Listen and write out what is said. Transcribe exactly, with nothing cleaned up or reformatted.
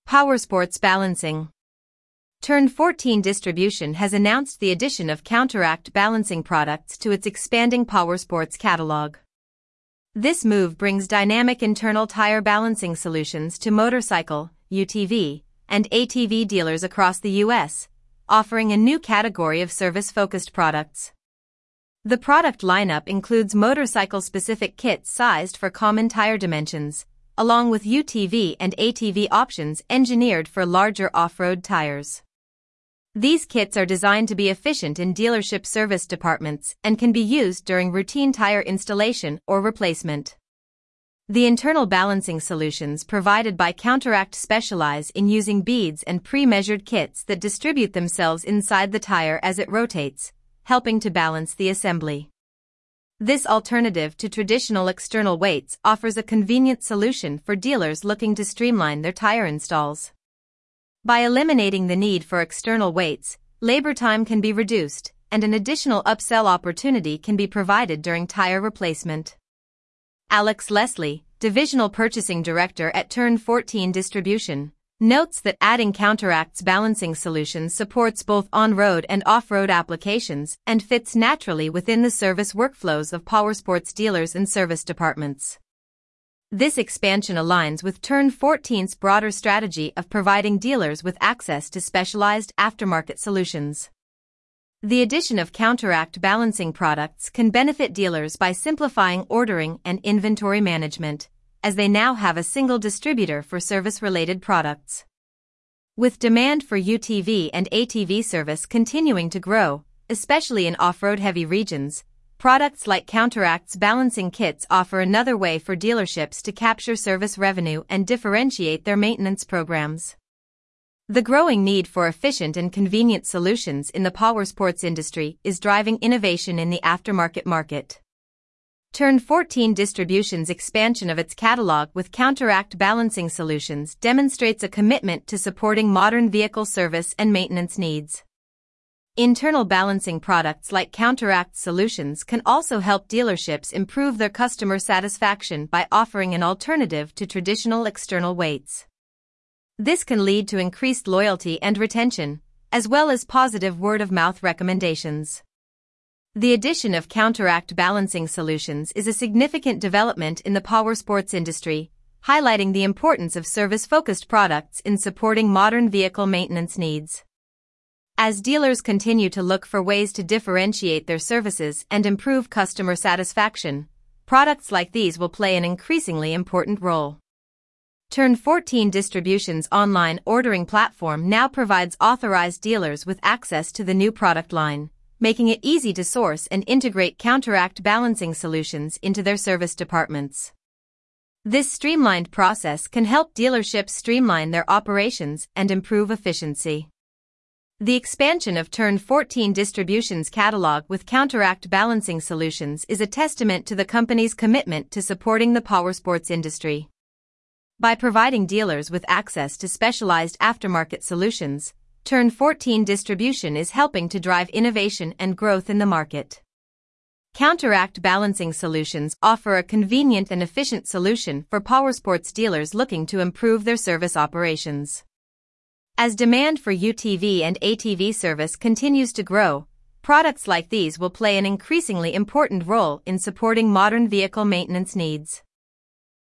Powersports balancing. Turn fourteen Distribution has announced the addition of Counteract balancing products to its expanding Powersports catalog. This move brings dynamic internal tire balancing solutions to motorcycle, U T V, and A T V dealers across the U S, offering a new category of service-focused products. The product lineup includes motorcycle-specific kits sized for common tire dimensions, along with U T V and A T V options engineered for larger off-road tires. These kits are designed to be efficient in dealership service departments and can be used during routine tire installation or replacement. The internal balancing solutions provided by Counteract specialize in using beads and pre-measured kits that distribute themselves inside the tire as it rotates, helping to balance the assembly. This alternative to traditional external weights offers a convenient solution for dealers looking to streamline their tire installs. By eliminating the need for external weights, labor time can be reduced, and an additional upsell opportunity can be provided during tire replacement. Alex Leslie, Divisional Purchasing Director at Turn fourteen Distribution, notes that adding Counteract's balancing solutions supports both on-road and off-road applications and fits naturally within the service workflows of powersports dealers and service departments. This expansion aligns with Turn fourteen's broader strategy of providing dealers with access to specialized aftermarket solutions. The addition of Counteract balancing products can benefit dealers by simplifying ordering and inventory management, as they now have a single distributor for service-related products. With demand for U T V and A T V service continuing to grow, especially in off-road heavy regions, products like Counteract's balancing kits offer another way for dealerships to capture service revenue and differentiate their maintenance programs. The growing need for efficient and convenient solutions in the powersports industry is driving innovation in the aftermarket market. Turn fourteen Distribution's expansion of its catalog with Counteract balancing solutions demonstrates a commitment to supporting modern vehicle service and maintenance needs. Internal balancing products like Counteract solutions can also help dealerships improve their customer satisfaction by offering an alternative to traditional external weights. This can lead to increased loyalty and retention, as well as positive word-of-mouth recommendations. The addition of Counteract balancing solutions is a significant development in the powersports industry, highlighting the importance of service-focused products in supporting modern vehicle maintenance needs. As dealers continue to look for ways to differentiate their services and improve customer satisfaction, products like these will play an increasingly important role. Turn fourteen Distribution's online ordering platform now provides authorized dealers with access to the new product line, making it easy to source and integrate Counteract balancing solutions into their service departments. This streamlined process can help dealerships streamline their operations and improve efficiency. The expansion of Turn fourteen Distribution's catalog with Counteract balancing solutions is a testament to the company's commitment to supporting the powersports industry. By providing dealers with access to specialized aftermarket solutions, Turn fourteen Distribution is helping to drive innovation and growth in the market. Counteract balancing solutions offer a convenient and efficient solution for powersports dealers looking to improve their service operations. As demand for U T V and A T V service continues to grow, products like these will play an increasingly important role in supporting modern vehicle maintenance needs.